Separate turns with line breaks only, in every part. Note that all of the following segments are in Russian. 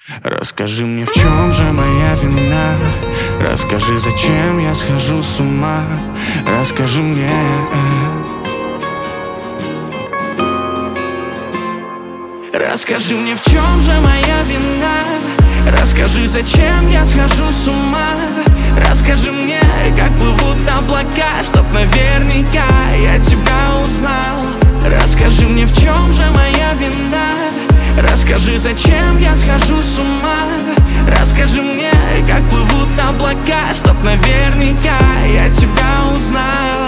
Расскажи мне, в чем же моя вина? Расскажи, зачем я схожу с ума? Расскажи мне. Расскажи мне, в чем же моя вина? Расскажи, зачем я схожу с ума? Расскажи мне, как плывут облака, чтоб наверняка я тебя узнал. Расскажи мне, в чем же моя вина? Расскажи, зачем я схожу с ума? Расскажи мне, как плывут облака, чтоб наверняка я тебя узнал.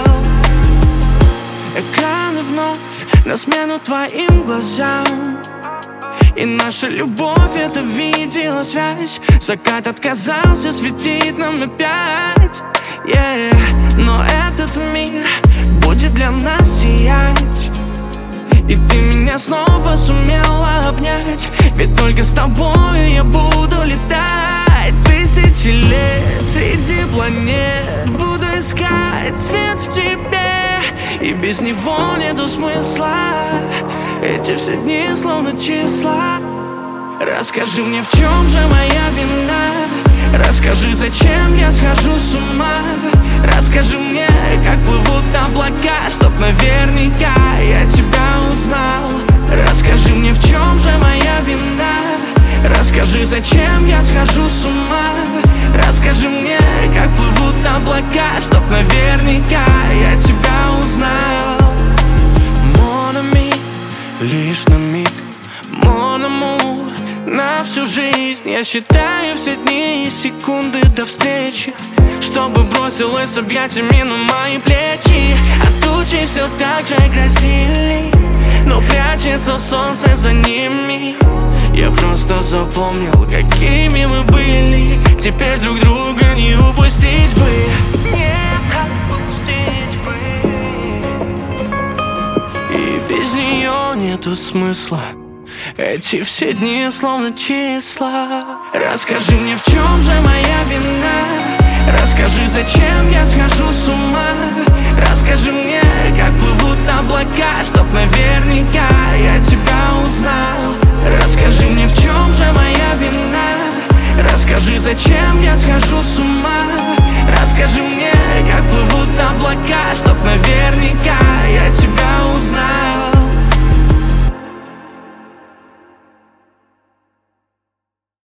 Экраны вновь на смену твоим глазам, и наша любовь — это видеосвязь. Закат отказался светить нам опять, но этот мир будет для нас сиять. И ты меня снова сумела обнять, ведь только с тобою я буду летать. Тысячи лет среди планет буду искать свет в тебе, и без него нету смысла. Эти все дни словно числа. Расскажи мне, в чем же моя вина? Расскажи, зачем я схожу с ума? Расскажи мне, как плывут облака, чтоб наверняка я тебя узнал. Расскажи мне, в чем же моя вина? Расскажи, зачем я схожу с ума? Расскажи мне, как плывут облака, чтоб наверняка я тебя узнал. Mon ami, лишь на миг, mon amour, на всю жизнь я считаю все дни и секунды до встречи, чтобы бросилась объятиями на мои плечи. А тучи все так же грозили, но прячется солнце за ними. Я просто запомнил, какими мы были. Теперь друг друга не упустить бы, не упустить бы. И без нее нету смысла. Эти все дни словно числа. Расскажи мне, в чем же моя вина? Расскажи, зачем я схожу с ума?